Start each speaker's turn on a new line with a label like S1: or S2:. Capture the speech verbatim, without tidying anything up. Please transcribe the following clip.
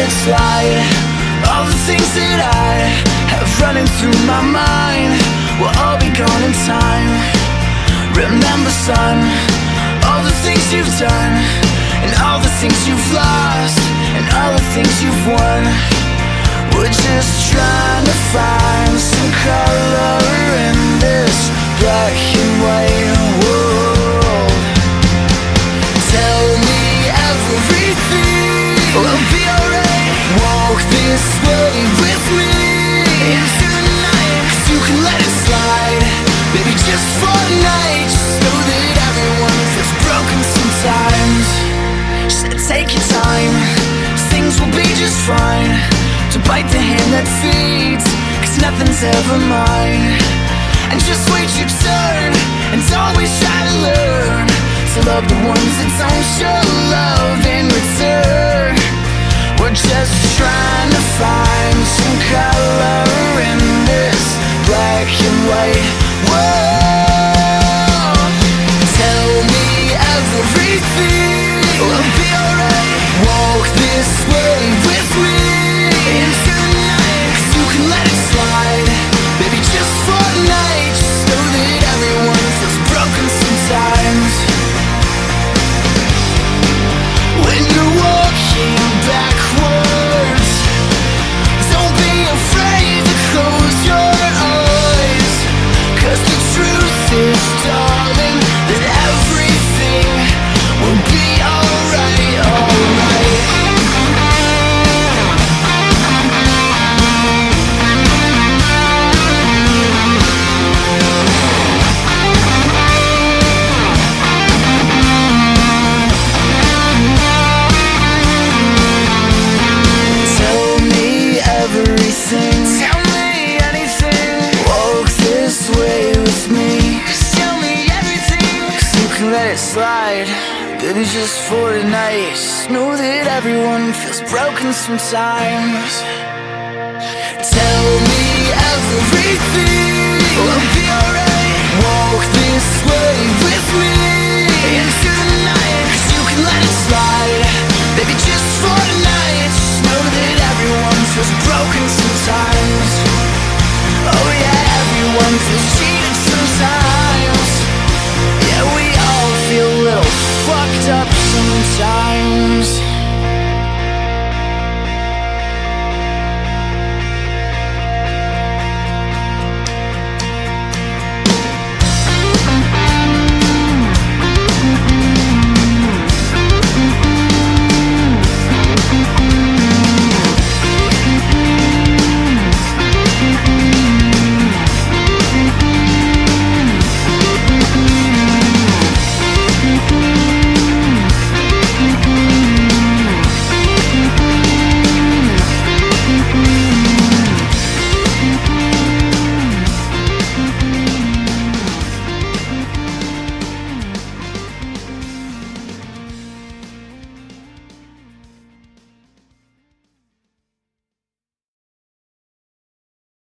S1: it slide. All the things that I have running through my mind will all be gone in time. Remember, son, all the things you've done, and all the things you've lost, and all the things you've won. We're just trying to find some color in this black and white world. Tell me everything will be alright. Walk this way with me into the night, 'cause you can let it slide, baby, just for a night. Just know that everyone feels broken sometimes. Just take your time, things will be just fine. To bite the hand that feeds, 'cause nothing's ever mine. And just wait your turn, and always try to learn to love the ones that don't show love in return. We're just trying to find some color in this black and white world. Tell me everything will be alright. Walk this way with me into the night, 'cause you can let it slide, baby, just for a night. Just know that everyone feels broken sometimes. When you're walking backwards, don't be afraid to close your eyes, 'cause the truth is, darling, that everything will be alright, alright. Tell me anything, walk this way with me. Just tell me everything, 'cause you can let it slide, baby, just for tonight. Just know that everyone feels broken sometimes. Tell me everything.